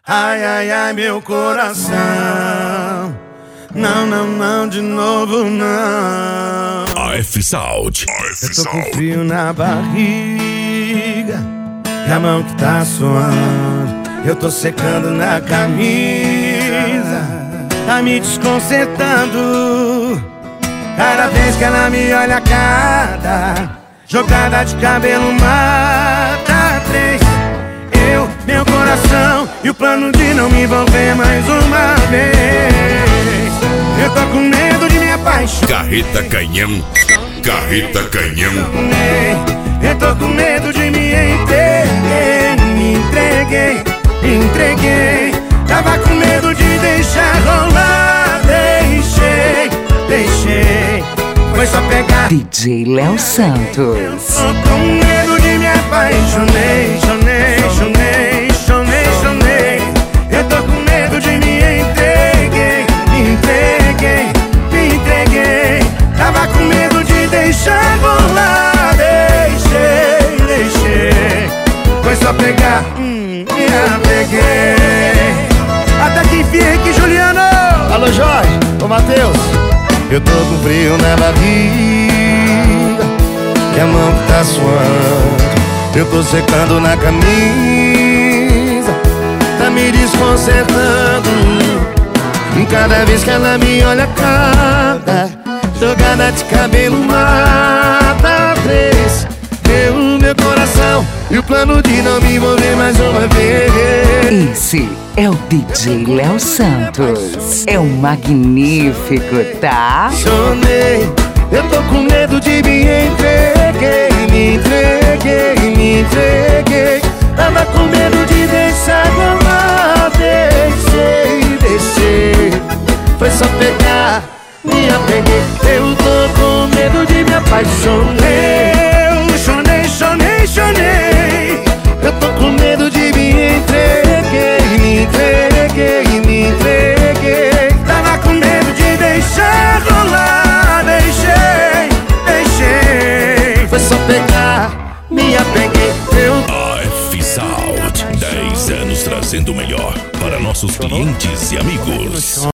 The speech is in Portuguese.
Ai, ai, ai, meu coração. Não, não, não, de novo não. AF Sound. Eu tô com frio na barriga e a mão que tá suando. Eu tô secando na camisa, tá me desconcertando. Cada vez que ela me olha, cada jogada de cabelo mata três. Eu, meu coração e o plano de não me envolver mais uma vez. Eu tô com medo de me apaixonar. Carreta Canhão. Carreta Canhão. Eu tô com medo de me entreguei. Me entreguei, me entreguei. Tava com medo de deixar rolar. Deixei. Foi só pegar. DJ Léo Santos. Eu tô com medo de me apaixonei. Chonei. Eu tô com medo de me entreguei. Me entreguei. Tava com medo de deixar rolar. Deixei. Foi só pegar, me apeguei. Até que enfiei aqui, Juliano. Alô, Jorge, ô Matheus. Eu tô com frio na barriga e a mão que tá suando. Eu tô secando na camisa, tá me desconcertando. Cada vez que ela me olha, cada jogada de cabelo mata três. Meu coração e o plano de não me envolver mais uma vez. Esse é o DJ Léo Santos. É um magnífico, tá? Chonei, eu tô com medo de me entreguei. Me entreguei. Tava com medo de deixar rolar. Deixei. Foi só pegar, me apeguei. Eu tô com medo de me apaixonar. Chonei. Eu tô com medo de me entreguei. Me entreguei. Tava com medo de deixar rolar. Deixei. Foi só pegar, me apeguei. AF Sound. 10 anos trazendo o melhor para nossos clientes e amigos.